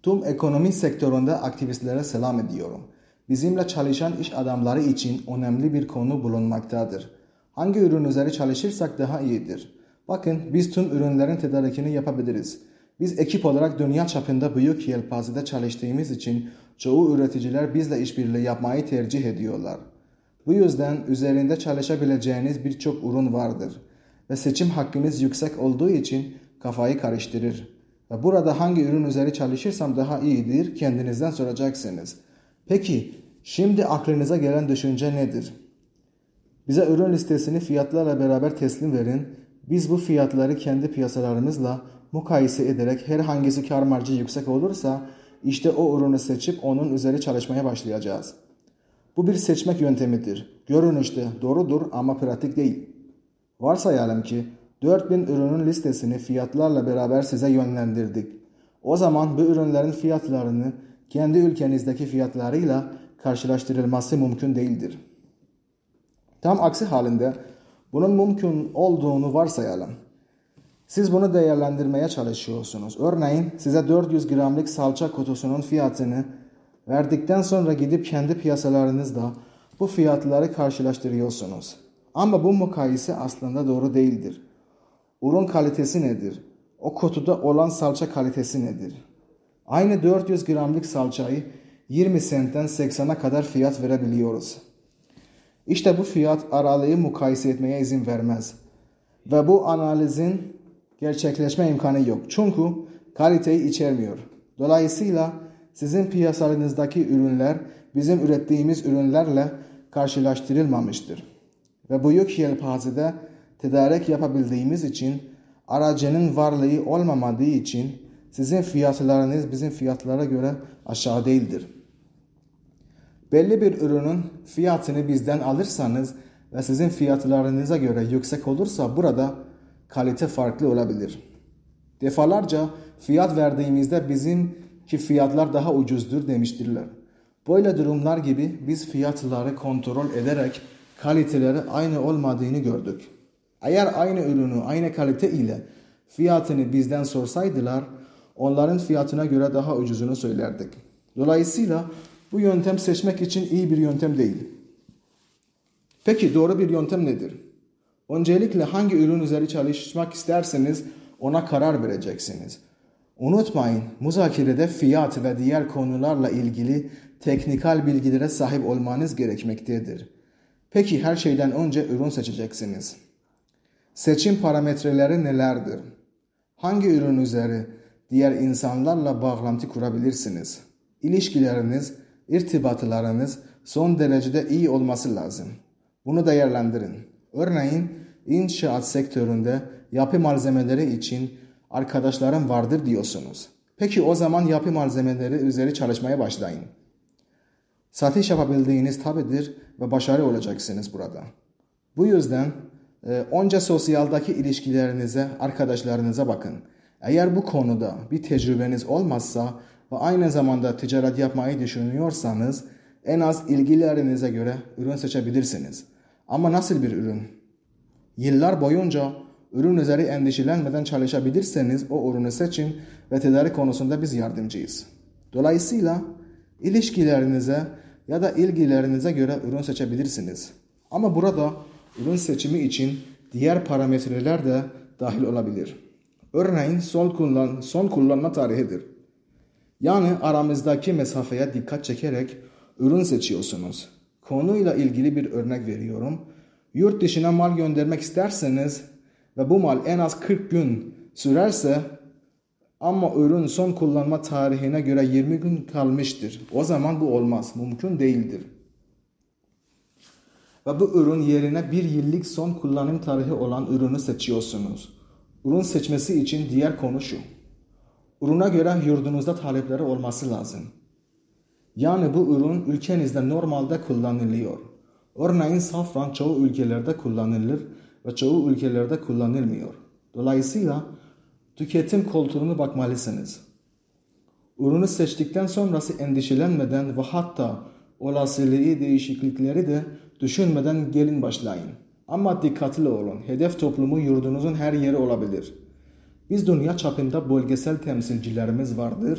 Tüm ekonomi sektöründe aktivistlere selam ediyorum. Bizimle çalışan iş adamları için önemli bir konu bulunmaktadır. Hangi ürün üzeri çalışırsak daha iyidir. Bakın biz tüm ürünlerin tedarikini yapabiliriz. Biz ekip olarak dünya çapında büyük yelpazede çalıştığımız için çoğu üreticiler bizle işbirliği yapmayı tercih ediyorlar. Bu yüzden üzerinde çalışabileceğiniz birçok ürün vardır. Ve seçim hakkınız yüksek olduğu için kafayı karıştırır. Ve burada hangi ürün üzeri çalışırsam daha iyidir kendinizden soracaksınız. Peki şimdi aklınıza gelen düşünce nedir? Bize ürün listesini fiyatlarla beraber teslim verin. Biz bu fiyatları kendi piyasalarımızla mukayese ederek her hangisi kar marjı yüksek olursa işte o ürünü seçip onun üzeri çalışmaya başlayacağız. Bu bir seçmek yöntemidir. Görünüşte doğrudur ama pratik değil. Varsayalım ki 4000 ürünün listesini fiyatlarla beraber size yönlendirdik. O zaman bu ürünlerin fiyatlarını kendi ülkenizdeki fiyatlarıyla karşılaştırılması mümkün değildir. Tam aksi halinde bunun mümkün olduğunu varsayalım. Siz bunu değerlendirmeye çalışıyorsunuz. Örneğin size 400 gramlık salça kutusunun fiyatını verdikten sonra gidip kendi piyasalarınızda bu fiyatları karşılaştırıyorsunuz. Ama bu mukayese aslında doğru değildir. Ürün kalitesi nedir? O kutuda olan salça kalitesi nedir? Aynı 400 gramlık salçayı 20 sentten 80'a kadar fiyat verebiliyoruz. İşte bu fiyat aralığı mukayese etmeye izin vermez. Ve bu analizin gerçekleşme imkanı yok. Çünkü kaliteyi içermiyor. Dolayısıyla sizin piyasalarınızdaki ürünler bizim ürettiğimiz ürünlerle karşılaştırılmamıştır. Ve büyük yelpazede tedarik yapabildiğimiz için aracının varlığı olmamadığı için sizin fiyatlarınız bizim fiyatlara göre aşağı değildir. Belli bir ürünün fiyatını bizden alırsanız ve sizin fiyatlarınıza göre yüksek olursa burada kalite farklı olabilir. Defalarca fiyat verdiğimizde bizimki fiyatlar daha ucuzdur demiştirler. Böyle durumlar gibi biz fiyatları kontrol ederek kaliteleri aynı olmadığını gördük. Eğer aynı ürünü aynı kalite ile fiyatını bizden sorsaydılar, onların fiyatına göre daha ucuzunu söylerdik. Dolayısıyla bu yöntem seçmek için iyi bir yöntem değil. Peki doğru bir yöntem nedir? Öncelikle hangi ürün üzeri çalışmak isterseniz ona karar vereceksiniz. Unutmayın, müzakerede fiyat ve diğer konularla ilgili teknikal bilgilere sahip olmanız gerekmektedir. Peki her şeyden önce ürün seçeceksiniz. Seçim parametreleri nelerdir? Hangi ürün üzeri diğer insanlarla bağlantı kurabilirsiniz? İlişkileriniz, irtibatlarınız son derecede iyi olması lazım. Bunu değerlendirin. Örneğin inşaat sektöründe yapı malzemeleri için arkadaşlarım vardır diyorsunuz. Peki o zaman yapı malzemeleri üzeri çalışmaya başlayın. Satış yapabildiğiniz tabidir ve başarılı olacaksınız burada. Bu yüzden önce sosyaldaki ilişkilerinize, arkadaşlarınıza bakın. Eğer bu konuda bir tecrübeniz olmazsa ve aynı zamanda ticaret yapmayı düşünüyorsanız en az ilgilerinize göre ürün seçebilirsiniz. Ama nasıl bir ürün? Yıllar boyunca ürün üzeri endişelenmeden çalışabilirseniz o ürünü seçin ve tedarik konusunda biz yardımcıyız. Dolayısıyla ilişkilerinize ya da ilgilerinize göre ürün seçebilirsiniz. Ama burada ürün seçimi için diğer parametreler de dahil olabilir. Örneğin son kullanma tarihidir. Yani aramızdaki mesafeye dikkat çekerek ürün seçiyorsunuz. Konuyla ilgili bir örnek veriyorum. Yurt dışına mal göndermek isterseniz ve bu mal en az 40 gün sürerse ama ürün son kullanma tarihine göre 20 gün kalmıştır. O zaman bu olmaz, mümkün değildir. Ve bu ürün yerine bir yıllık son kullanım tarihi olan ürünü seçiyorsunuz. Ürün seçmesi için diğer konu şu. Ürüne göre yurdunuzda talepleri olması lazım. Yani bu ürün ülkenizde normalde kullanılıyor. Örneğin safran çoğu ülkelerde kullanılır ve çoğu ülkelerde kullanılmıyor. Dolayısıyla tüketim kültürüne bakmalısınız. Ürünü seçtikten sonrası endişelenmeden ve hatta olasılığı değişiklikleri de düşünmeden gelin başlayın. Ama dikkatli olun. Hedef toplumu yurdunuzun her yeri olabilir. Biz dünya çapında bölgesel temsilcilerimiz vardır.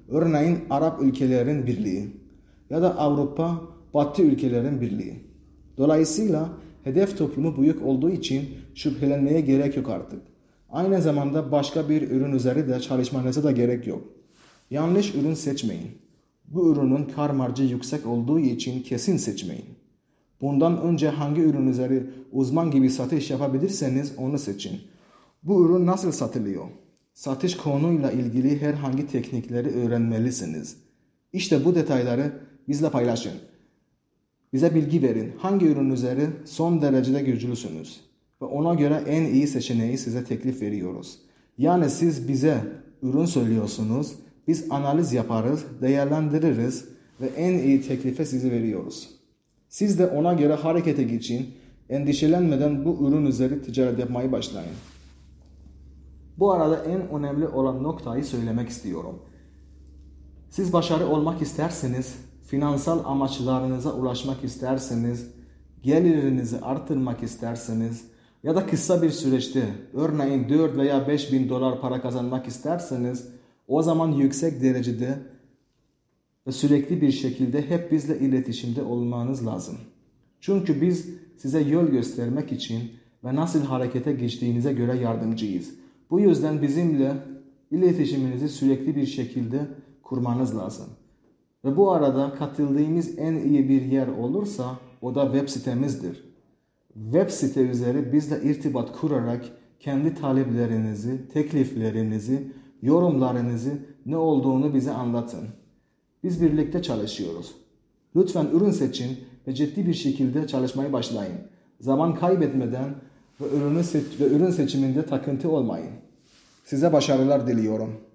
Örneğin Arap ülkelerin birliği ya da Avrupa, Batı ülkelerin birliği. Dolayısıyla hedef toplumu büyük olduğu için şüphelenmeye gerek yok artık. Aynı zamanda başka bir ürün üzerinde çalışmanıza da gerek yok. Yanlış ürün seçmeyin. Bu ürünün kar marjı yüksek olduğu için kesin seçmeyin. Bundan önce hangi ürün üzeri uzman gibi satış yapabilirseniz onu seçin. Bu ürün nasıl satılıyor? Satış konuyla ilgili herhangi teknikleri öğrenmelisiniz. İşte bu detayları bizle paylaşın. Bize bilgi verin. Hangi ürün üzeri son derecede güçlüsünüz? Ve ona göre en iyi seçeneği size teklif veriyoruz. Yani siz bize ürün söylüyorsunuz, biz analiz yaparız, değerlendiririz ve en iyi teklife sizi veriyoruz. Siz de ona göre harekete geçin, endişelenmeden bu ürün üzeri ticaret yapmayı başlayın. Bu arada en önemli olan noktayı söylemek istiyorum. Siz başarılı olmak isterseniz, finansal amaçlarınıza ulaşmak isterseniz, gelirinizi artırmak isterseniz ya da kısa bir süreçte örneğin 4 veya 5 bin dolar para kazanmak isterseniz o zaman yüksek derecede ve sürekli bir şekilde hep bizle iletişimde olmanız lazım. Çünkü biz size yol göstermek için ve nasıl harekete geçtiğinize göre yardımcıyız. Bu yüzden bizimle iletişiminizi sürekli bir şekilde kurmanız lazım. Ve bu arada katıldığımız en iyi bir yer olursa o da web sitemizdir. Web site üzeri bizle irtibat kurarak kendi taleplerinizi, tekliflerinizi, yorumlarınızı ne olduğunu bize anlatın. Biz birlikte çalışıyoruz. Lütfen ürün seçin ve ciddi bir şekilde çalışmaya başlayın. Zaman kaybetmeden ve ürün seçiminde takıntı olmayın. Size başarılar diliyorum.